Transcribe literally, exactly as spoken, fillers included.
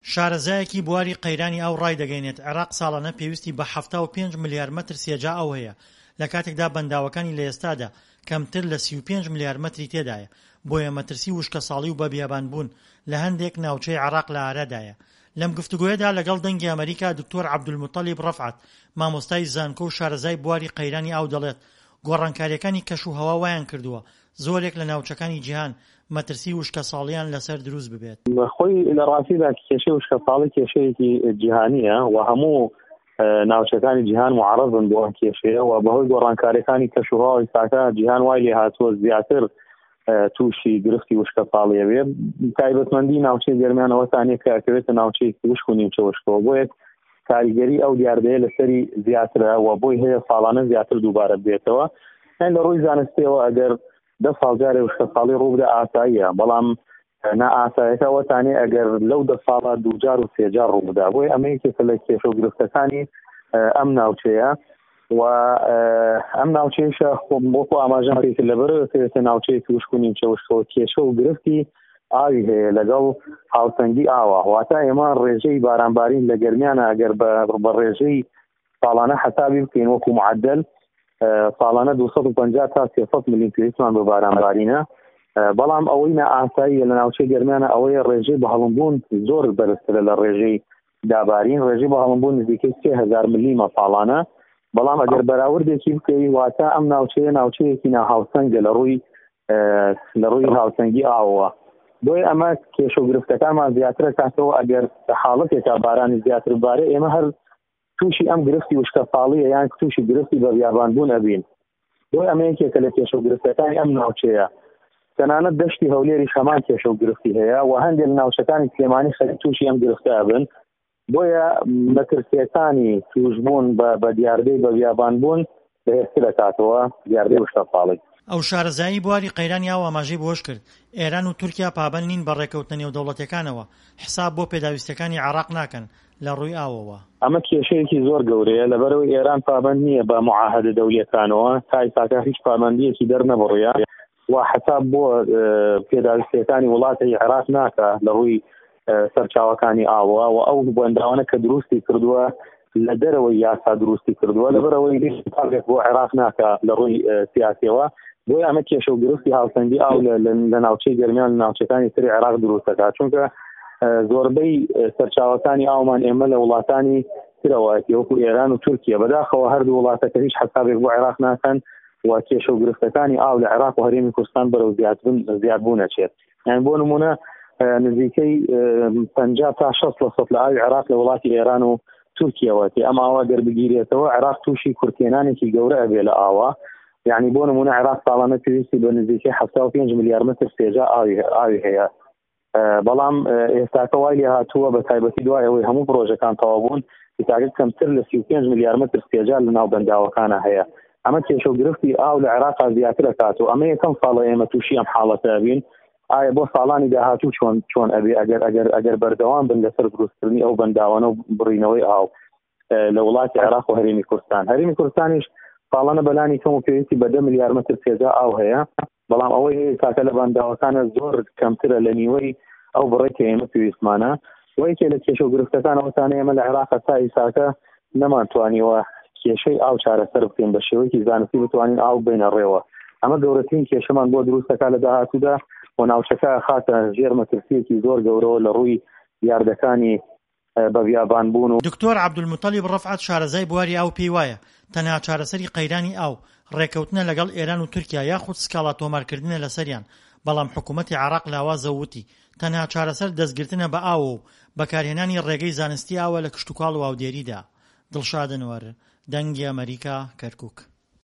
شارەزایەکی بواری قەیرانی ئاو ڕای دەگەینێت عێراق ساڵانە پێویستی بە هەفتە و پێنج ملیار مەتر سێجا ئاو هەیە لە کاتێکدا بەنداوەکانی لە ئێستادا کەمتر لە سی و پێنج ملیار مەتری تێدایە بۆیە مەترسی وشکە ساڵی و بە بیابان بوون لە هەندێک ناوچەی عێراق لە ئارادایە. لەم گفتوگۆیەدا لەگەڵ دەنگی ئەمریکا دکتۆر عەبدولموتەلیب ڕەفعەت مامۆستای زانکۆ و شارەزای بواری قەیرانی ئاو دەڵێت گۆڕانکاریەکانی کەش و هەوا وایان کردووە زۆرێک لە ناوچەکانی جیهان مەترسی وشکە ساڵیان لەسەر دروست ببێت. خۆی لە ڕاستیدا کێشەی وشکە ساڵی کێشەیەکی جیهانیە و هەموو ناوچەکانی جیهان معرضن بۆ ئەم کێشەیە و بەهۆی گۆڕانکاریەکانی کەش و هەوا ئێستاکە جیهان وای لێ هاتووە زیاتر تووشی گرفتی وشکە ساڵیە بێ تایبەتمەندی ناوچەی گەرمیانەوە تانێ کە ئەکەوێتە ناوچەیەکی وشک و نیمچە وشکەوە بۆیە کاریگەری ئەو دیاردەیە لەسەری زیاترە و بۆی هەیە ساڵانە زیاتر دووبارە بێتەوە. لە ڕووی زانستیەوە ئەگەر دە ساڵ جارێ وشکە ساڵی ڕوو بدە ئاساییە بەڵام نا ئاساییەکەوە تانێ ئەگەر لەو دە ساڵە دووجار و سێجار ڕوو بدا بۆی ئەمە یەکێکە لە کێشە و گرفتەکانی ئەم ناوچەیە و ئەم ناوچەیەشە بۆکو ئاماژەم پێکرد لەبەرەوەکەوێتە ناوچەیەکی وشک و نیمچە وشکەوە کێشە و گرفتی ئاوی هەیە لەگەڵ هاوسەنگی ئاوە واتە ئێمە ڕێژەی بارانبارین لە گەرمیانە ئەگەر بە ڕێژەی ساڵانە حسابی بکەین وەکو معدل ساڵانە دووسەد و پەنجا تا سێسەد ملی پێویستمان بە بارانبارینە بەڵام ئەوەی نەئاساییە لە ناوچەی گەرمیانە ئەوەیە ڕێژەی بە هەڵمبوون زۆر بەرزترە لە ڕێژەی دابارین ڕێژەی بە هەڵمبوون نزیکەی سێ هەزار ملیمە ساڵانە بەڵام ئەگەر بەراوردێکی بکەی واتە ئەم ناوچەیە ناوچەیەکی ناهاوسەنگە لە ڕووی لە ڕووی هاوسەنگی ئاوەوە بۆی ئەمە کێشە و گرفتەکانمان زیاترە کاتەوە ئەگەر حاڵەتێکا بارانی زیاتر بارێ ئێمە هەر تووشی ئەم گرفتی وشکە ساڵیە یان تووشی گرفتی بە بیابانبوون ئەبین بۆی ئەمە یەکێکە لە کێشە و گرفتەکانی ئەم ناوچەیە. تەنانەت دەشتی هەولێری شەمان کێشە و گرفتی هەیە و هەندێک لە ناوچەکانی سلێمانی خەریک تووشی ئەم گرفتە ئەبن بۆیە مەترسیەکانی توشبوون بە دیاردەی بە بیابانبوون بەهێزتر دەکاتەوە دیاردەی وشکە ساڵی. ئەو شارەزایی بواری قەیرانی ئاو ئاماژەی بۆش کرد ئێران و تورکیا پابەند نین بە ڕێکەوتنە نێودەوڵەتیەکانەوە حساب بۆ پێداویستەکانی عێراق ناکەن لە ڕووی ئاوەوە. ئەمە کێشەیەکی زۆر گەورەیە لەبەرەوەی ئێران پابەند نییە بە معاهدە دەوڵەتیەکانەوە تا ئێستاکە هیچ پابەندیەکی دەرنەبڕیە و حساب بۆ پێداویستەکانی وڵاتی عێراق ناکە لە ڕووی سەرچاوەکانی ئاوە و ئەو بەنداوانە کە دروستی کردووە لە دەرەوەی یاسا دروستی کردووە لەبەرەوەی تاڵێک بۆ عێراق ناکە لە ڕووی سیاسیەوە بۆی ئەمە کێشە و گرفتی هاوسەنگی ئاو لە ناوچەی گەرمیان لە ناوچەکانی تری عێراق دروستەکە چونکە زۆربەی سەرچاوەکانی ئاومان ئێمە لە وڵاتانی ترەوەتی وەکو ئێران و تورکیا بەداخەوە هەردوو وڵاتەکە هیچ حسابێک بۆ عێراق ناکەن و کێشە و گرفتەکانی ئاو لە عێراق و هەرێمی کوردستان بەرەو زیادبوون ئەچێت. یان بۆ نمونە نزیکەی پەنجا تا شەست لە سەد لە ئاوی عێراق لە وڵاتی ئێران و تورکیەوەتی ئەم ئاوا دەربگیرێتەوە عێراق تووشی کورتێنانێکی گەورە ئەبێ لە ئاوا یعنی بۆ نمونە عێراق ساڵانە پێویستی بە نزیکەی هەفتە و پێنج ملیار مەتر سێجا ئاوی هەیە بەڵام ئێستاکە وای لێ هاتووە بە تایبەتی دوای ئەوەی هەموو پرۆژەکان تەواو تاگت کەمتر لە سی و پێنج ملیار مەتر سێجا لە ناو بەنداوەکانە هەیە. ئەمە کێشە و گرفتی ئاو لە عێراق زیاتر دەکات و ئەمە یەکەم ساڵە ئێمە تووشی ئەم حاڵەتە ئەبین ئایا بۆ ساڵانی داهاتوو چۆن چۆن ئەبێ ئەگەر ئەگەر ئەگەر بەردەوام بن لەسەر دروستکردنی ئەو بەنداوانە و بڕینەوەی ئاو لە وڵاتی عێراق و هەرێمی کوردستان. هەرێمی کوردستانیش ساڵانە بەلانی کەم و پێویستی بە دە ملیار مەتر سێجا ئاو هەیە بەڵام ئەوەی کاکە لە بەنداوەکانە زۆر کەمترە لە نیوەی ئەو بڕێکی ئێمە پێویستمانە وەیەکێ لە کێشە و گرفتەکانەوەتانە ئێمە لە عێراق تا ئیساکە نەمانتوانیوە کێشەی ئاو چارەسەر بکەین بە شێوەیەکی زانستی بتوانین ئاو بینە ڕێوە. ئەمە گەورەترین کێشەمان بۆ دروستەکە لە داهاتوودا و ناوچەکە خاتە ژێر مەترسیەکی زۆر گەورەوە لە ڕووی یاردەکانی بە بیابانبوون. و دکتۆر عەبدولموتەلیب ڕەفعەت شارەزای بواری ئاو پێی وایە تەنها چارەسەری قەیرانی ئاو ڕێکەوتنە لەگەڵ ئێران و تورکیا یاخود سکاڵا تۆمارکردنە لەسەریان بەڵام حکوومەتی عێراق لاوازە وتی تەنها چارەسەر دەستگرتنە بە ئاو و بەکارهێنانی ڕێگەی زانستی ئاوە لە کشتوکاڵ و ئاودێریدا. دڵشادنوەر دەنگی ئەمریکا کەرکووک.